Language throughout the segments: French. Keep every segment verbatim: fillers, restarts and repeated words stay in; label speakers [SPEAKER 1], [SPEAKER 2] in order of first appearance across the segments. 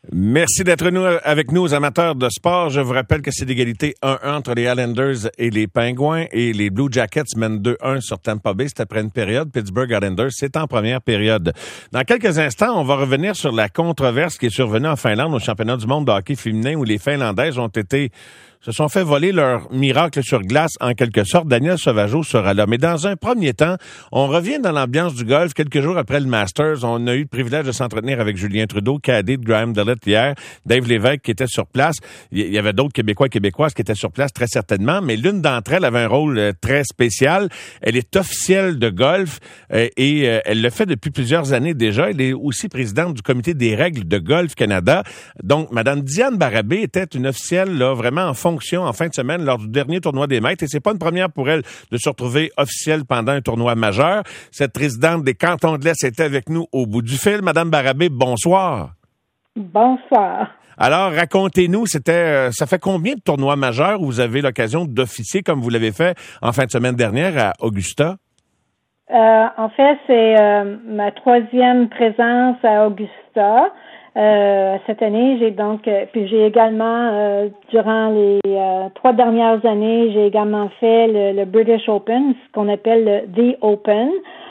[SPEAKER 1] Merci d'être nous, avec nous aux amateurs de sport. Je vous rappelle que c'est l'égalité un un entre les Islanders et les Pingouins et les Blue Jackets mènent deux un sur Tampa Bay. C'est après une période. Pittsburgh Islanders, c'est en première période. Dans quelques instants, on va revenir sur la controverse qui est survenue en Finlande au championnat du monde de hockey féminin où les Finlandaises ont été se sont fait voler leur miracle sur glace, en quelque sorte. Daniel Sauvageau sera là. Mais dans un premier temps, on revient dans l'ambiance du golf. Quelques jours après le Masters, on a eu le privilège de s'entretenir avec Julien Trudeau, cadet de Graham Dillett hier, Dave Lévesque qui était sur place. Il y avait d'autres Québécois et Québécoises qui étaient sur place, très certainement, mais l'une d'entre elles avait un rôle très spécial. Elle est officielle de golf euh, et euh, elle le fait depuis plusieurs années déjà. Elle est aussi présidente du comité des règles de Golf Canada. Donc, Madame Diane Barabé était une officielle là, vraiment en fonction en fin de semaine lors du dernier tournoi des maîtres. Et c'est pas une première pour elle de se retrouver officielle pendant un tournoi majeur. Cette présidente des Cantons de l'Est était avec nous au bout du fil. Madame Barabé, bonsoir.
[SPEAKER 2] Bonsoir.
[SPEAKER 1] Alors, racontez-nous, c'était, euh, ça fait combien de tournois majeurs où vous avez l'occasion d'officier comme vous l'avez fait en fin de semaine dernière à Augusta?
[SPEAKER 2] Euh, en fait, c'est euh, ma troisième présence à Augusta. Euh, cette année, j'ai donc, euh, puis j'ai également, euh, durant les euh, trois dernières années, j'ai également fait le, le British Open, ce qu'on appelle le The Open.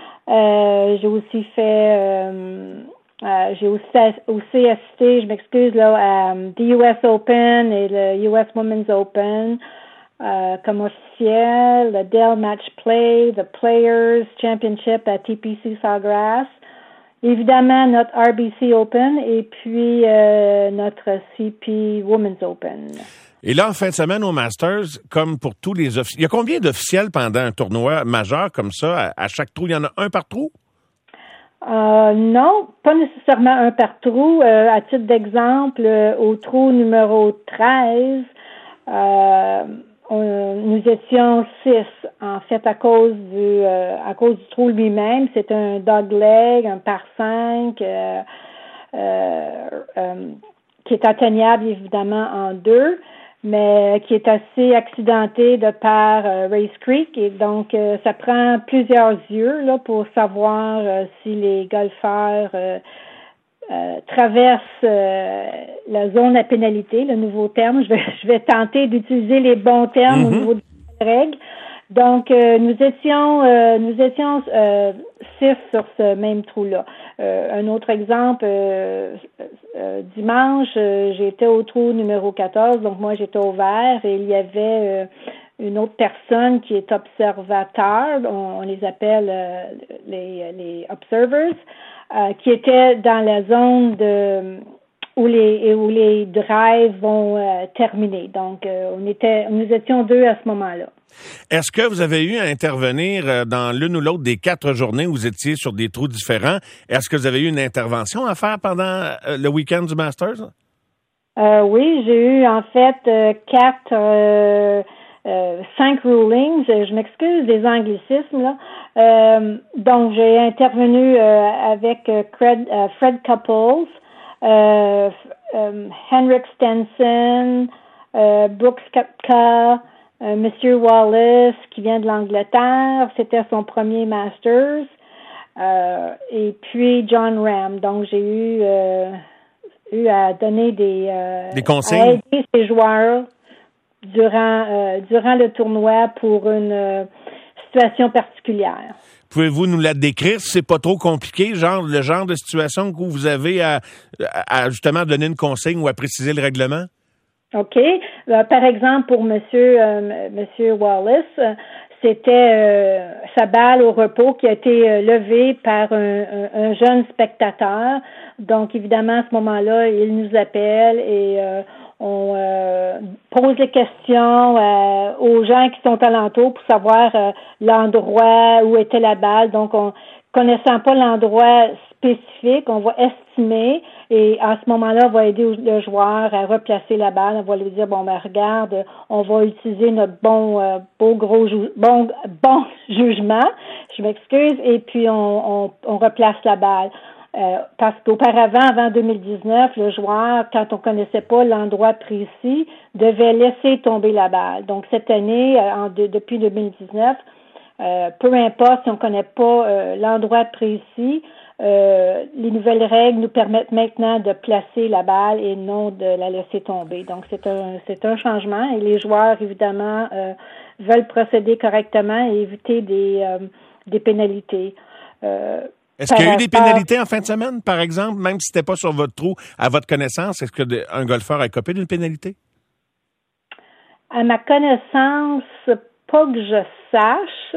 [SPEAKER 2] Euh, j'ai aussi fait, euh, euh, j'ai aussi, aussi assisté, je m'excuse là, à The U S Open et le U S Women's Open euh, comme officiel, le Dell Match Play, the Players Championship à T P C Sawgrass. Évidemment, notre R B C Open et puis euh, notre C P Women's Open.
[SPEAKER 1] Et là, en fin de semaine au Masters, comme pour tous les officiels, il y a combien d'officiels pendant un tournoi majeur comme ça? À, à chaque trou, il y en a un par trou?
[SPEAKER 2] Euh, non, pas nécessairement un par trou. Euh, à titre d'exemple, euh, au trou numéro treize, euh, on, nous étions six. En fait, à cause du euh, à cause du trou lui-même, c'est un dogleg, un par cinq, euh, euh, euh, qui est atteignable évidemment en deux, mais qui est assez accidenté de par euh, Race Creek et donc euh, ça prend plusieurs yeux là pour savoir euh, si les golfeurs euh, euh, traversent euh, la zone à pénalité, le nouveau terme. Je vais je vais tenter d'utiliser les bons termes mm-hmm. au niveau des règles. Donc euh, nous étions euh, nous étions euh, six sur ce même trou-là. Euh, un autre exemple, euh, euh, dimanche, euh, j'étais au trou numéro quatorze, donc moi j'étais au vert et il y avait euh, une autre personne qui est observateur, on, on les appelle euh, les, les observers, euh, qui était dans la zone de où les où les drives vont euh, terminer. Donc euh, on était nous étions deux à ce moment-là.
[SPEAKER 1] Est-ce que vous avez eu à intervenir dans l'une ou l'autre des quatre journées où vous étiez sur des trous différents? Est-ce que vous avez eu une intervention à faire pendant le week-end du Masters?
[SPEAKER 2] Euh, oui, j'ai eu en fait euh, quatre, euh, euh, cinq rulings. Je m'excuse des anglicismes là. Euh, donc j'ai intervenu euh, avec euh, Fred, euh, Fred Couples, euh, euh, Henrik Stenson, euh, Brooks Koepka. Euh, Monsieur Wallace, qui vient de l'Angleterre, c'était son premier Masters, euh, et puis John Ram. Donc, j'ai eu, euh, eu à donner des, euh,
[SPEAKER 1] des conseils,
[SPEAKER 2] à aider ces joueurs durant, euh, durant le tournoi pour une euh, situation particulière.
[SPEAKER 1] Pouvez-vous nous la décrire si c'est pas trop compliqué, genre le genre de situation où vous avez à, à, à justement donner une consigne ou à préciser le règlement?
[SPEAKER 2] OK. Euh, par exemple, pour Monsieur euh, Monsieur Wallace, euh, c'était euh, sa balle au repos qui a été euh, levée par un, un, un jeune spectateur. Donc, évidemment, à ce moment-là, il nous appelle et euh, on euh, pose des questions euh, aux gens qui sont alentour pour savoir euh, l'endroit où était la balle. Donc, on connaissant pas l'endroit spécifique, on va estimer et à ce moment-là, on va aider le joueur à replacer la balle. On va lui dire, bon, ben regarde, on va utiliser notre bon, euh, beau gros, ju- bon, bon jugement, je m'excuse, et puis on, on, on replace la balle. Euh, parce qu'auparavant, avant deux mille dix-neuf, le joueur, quand on connaissait pas l'endroit précis, devait laisser tomber la balle. Donc cette année, euh, en de, depuis deux mille dix-neuf, Euh, peu importe si on ne connaît pas euh, l'endroit précis, euh, les nouvelles règles nous permettent maintenant de placer la balle et non de la laisser tomber. Donc, c'est un, c'est un changement et les joueurs, évidemment, euh, veulent procéder correctement et éviter des, euh, des pénalités. Euh,
[SPEAKER 1] Est-ce qu'il y a eu des pénalités en fin de semaine, par exemple, même si c'était pas sur votre trou, à votre connaissance? Est-ce qu'un golfeur a copé d'une pénalité?
[SPEAKER 2] À ma connaissance, pas que je sache.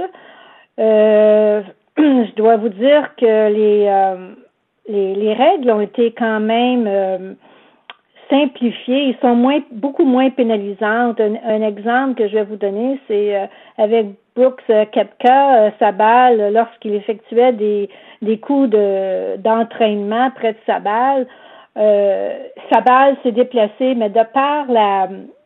[SPEAKER 2] Euh, je dois vous dire que les, euh, les, les règles ont été quand même euh, simplifiées. Ils sont moins, beaucoup moins pénalisantes. Un, un exemple que je vais vous donner, c'est euh, avec Brooks Koepka, euh, sa balle, lorsqu'il effectuait des, des coups de, d'entraînement près de sa balle, euh, sa balle s'est déplacée, mais de par la,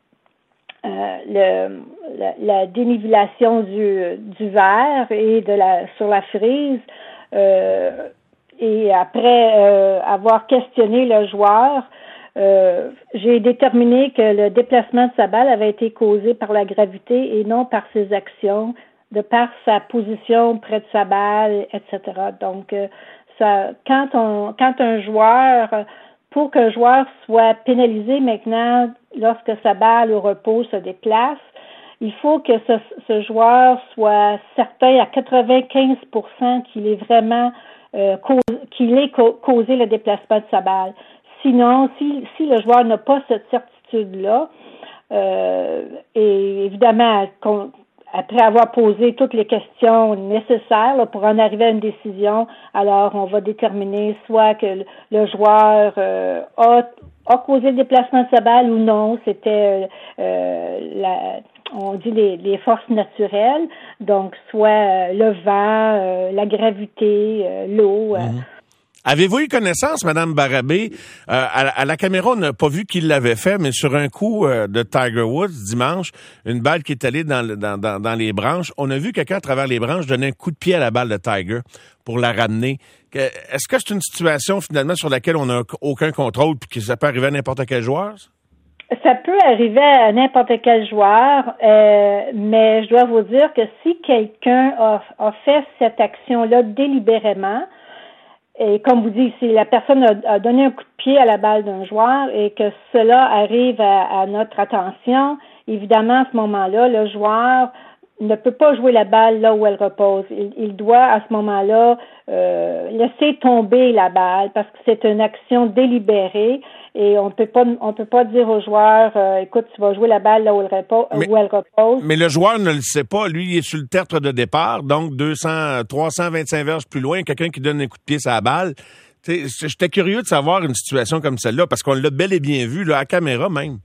[SPEAKER 2] euh, le, la, la dénivellation du, du verre et de la sur la frise, euh, et après euh, avoir questionné le joueur, Euh, j'ai déterminé que le déplacement de sa balle avait été causé par la gravité et non par ses actions, de par sa position près de sa balle, et cetera. Donc, euh, ça, quand on, quand un joueur, pour qu'un joueur soit pénalisé maintenant lorsque sa balle au repos se déplace, il faut que ce, ce joueur soit certain à quatre-vingt-quinze pour cent qu'il est vraiment euh, cause, qu'il ait causé le déplacement de sa balle. Sinon, si, si le joueur n'a pas cette certitude-là, euh, et évidemment, après avoir posé toutes les questions nécessaires là, pour en arriver à une décision, alors on va déterminer soit que le, le joueur euh, a, a causé le déplacement de sa balle ou non, c'était euh, la, on dit les, les forces naturelles, donc soit euh, le vent, euh, la gravité, euh, l'eau.
[SPEAKER 1] Mm-hmm. Euh, Avez-vous eu connaissance, Mme Barabé, euh, à, à la caméra, on n'a pas vu qui l'avait fait, mais sur un coup euh, de Tiger Woods, dimanche, une balle qui est allée dans, dans, dans, dans les branches, on a vu quelqu'un à travers les branches donner un coup de pied à la balle de Tiger pour la ramener. Est-ce que c'est une situation, finalement, sur laquelle on n'a aucun contrôle et que ça peut arriver à n'importe quel joueur?
[SPEAKER 2] Ça peut arriver à n'importe quel joueur, euh, mais je dois vous dire que si quelqu'un a, a fait cette action-là délibérément, et comme vous dites, si la personne a, a donné un coup de pied à la balle d'un joueur et que cela arrive à, à notre attention, évidemment, à ce moment-là, le joueur ne peut pas jouer la balle là où elle repose. Il, il doit, à ce moment-là, euh, laisser tomber la balle parce que c'est une action délibérée et on peut pas, on peut pas dire au joueur, euh, écoute, tu vas jouer la balle là où elle repose.
[SPEAKER 1] Mais,
[SPEAKER 2] où elle repose.
[SPEAKER 1] Mais le joueur ne le sait pas. Lui, il est sur le tertre de départ, donc deux cents, trois cent vingt-cinq verges plus loin, quelqu'un qui donne un coup de pied sur la balle. J'étais curieux de savoir une situation comme celle-là parce qu'on l'a bel et bien vu, là, à la caméra même.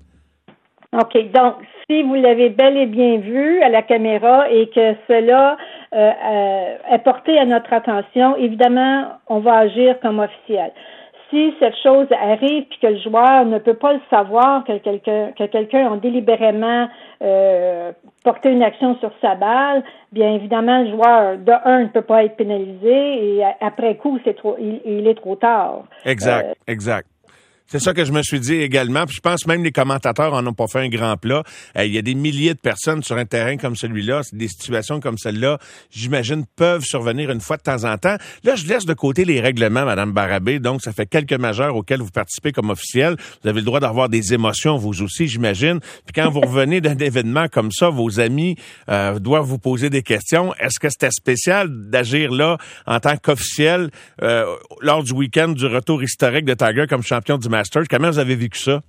[SPEAKER 2] OK. Donc, si vous l'avez bel et bien vu à la caméra et que cela euh, euh, est porté à notre attention, évidemment, on va agir comme officiel. Si cette chose arrive puis que le joueur ne peut pas le savoir, que quelqu'un que quelqu'un a délibérément euh, porté une action sur sa balle, bien évidemment, le joueur, de un, ne peut pas être pénalisé et après coup, c'est trop, il, il est trop tard.
[SPEAKER 1] Exact, euh, exact. C'est ça que je me suis dit également. Puis je pense même les commentateurs en ont pas fait un grand plat. Euh, il y a des milliers de personnes sur un terrain comme celui-là. Des situations comme celle-là, j'imagine, peuvent survenir une fois de temps en temps. Là, je laisse de côté les règlements, Mme Barabé. Donc, ça fait quelques majeurs auxquels vous participez comme officiel. Vous avez le droit d'avoir des émotions, vous aussi, j'imagine. Puis quand vous revenez d'un événement comme ça, vos amis euh, doivent vous poser des questions. Est-ce que c'était spécial d'agir là en tant qu'officiel euh, lors du week-end du retour historique de Tiger comme champion du Masters? Comment vous avez vécu ça?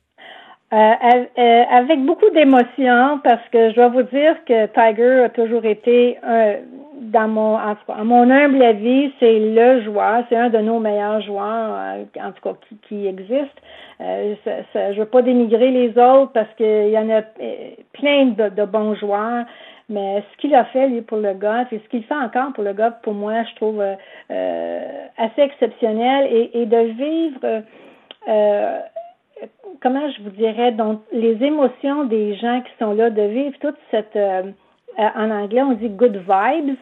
[SPEAKER 2] Euh, euh, avec beaucoup d'émotion, parce que je dois vous dire que Tiger a toujours été, un, dans mon, en tout cas, à mon humble avis, c'est le joueur, c'est un de nos meilleurs joueurs, euh, en tout cas, qui, qui existe. Euh, ça, ça, je veux pas dénigrer les autres parce qu'il y en a plein de, de bons joueurs. Mais ce qu'il a fait, lui, pour le golf, et ce qu'il fait encore pour le golf, pour moi, je trouve euh, assez exceptionnel. Et, et de vivre... Euh, comment je vous dirais, donc les émotions des gens qui sont là, de vivre toute cette, euh, en anglais on dit good vibes.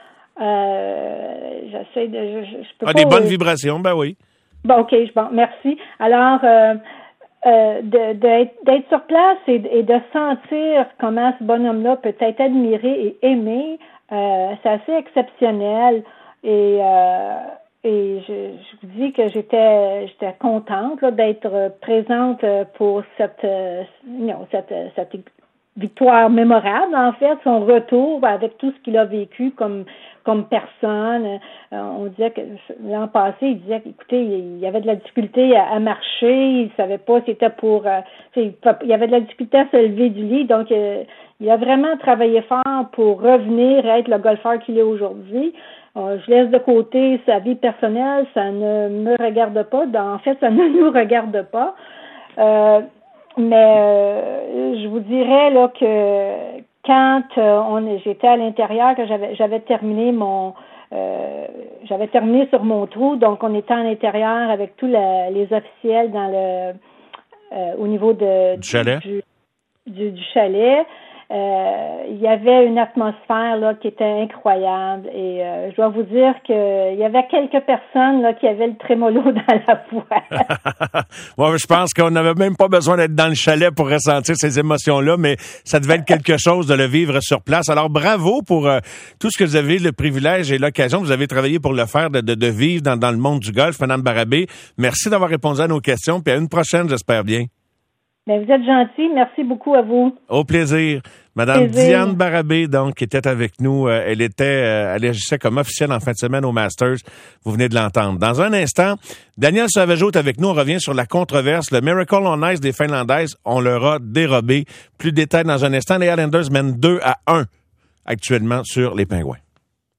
[SPEAKER 2] Euh, j'essaie de, je, je peux
[SPEAKER 1] ah,
[SPEAKER 2] pas.
[SPEAKER 1] Des bonnes vibrations, ben oui.
[SPEAKER 2] Bon, ok, bon, merci. Alors, euh, euh, de, d'être, d'être sur place et, et de sentir comment ce bonhomme-là peut être admiré et aimé, euh, c'est assez exceptionnel et. Euh, et je, je vous dis que j'étais j'étais contente là, d'être présente pour cette, non, cette, cette victoire mémorable, en fait, son retour avec tout ce qu'il a vécu comme comme personne. Euh, on disait que l'an passé, il disait qu'écoutez, il y avait de la difficulté à, à marcher, il savait pas si c'était pour... Euh, il y avait de la difficulté à se lever du lit, donc euh, il a vraiment travaillé fort pour revenir à être le golfeur qu'il est aujourd'hui. Euh, je laisse de côté sa vie personnelle, ça ne me regarde pas, en fait, ça ne nous regarde pas. Euh, mais euh, je vous dirais là que quand euh, on j'étais à l'intérieur, que j'avais j'avais terminé mon euh, j'avais terminé sur mon trou, donc on était à l'intérieur avec tous la, les officiels dans le euh, au niveau de
[SPEAKER 1] du chalet.
[SPEAKER 2] Du, du, du chalet. Euh, il y avait une atmosphère là qui était incroyable et euh, je dois vous dire que il y avait quelques personnes là qui avaient le trémolo dans la voix.
[SPEAKER 1] Moi, je pense qu'on n'avait même pas besoin d'être dans le chalet pour ressentir ces émotions-là, mais ça devait être quelque chose de le vivre sur place. Alors, bravo pour euh, tout ce que vous avez le privilège et l'occasion. Vous avez travaillé pour le faire, de, de, de vivre dans, dans le monde du golf. Madame Barabé, merci d'avoir répondu à nos questions, puis à une prochaine, j'espère bien.
[SPEAKER 2] Bien, vous êtes gentil. Merci beaucoup à vous.
[SPEAKER 1] Au plaisir. Madame
[SPEAKER 2] plaisir.
[SPEAKER 1] Diane Barabé, donc, qui était avec nous. Euh, elle était, euh, elle agissait comme officielle en fin de semaine au Masters. Vous venez de l'entendre. Dans un instant, Daniel Sauvageau est avec nous. On revient sur la controverse. Le Miracle on Ice des Finlandaises, on leur a dérobé. Plus de détails dans un instant. Les Islanders mènent deux à un actuellement sur les Pingouins.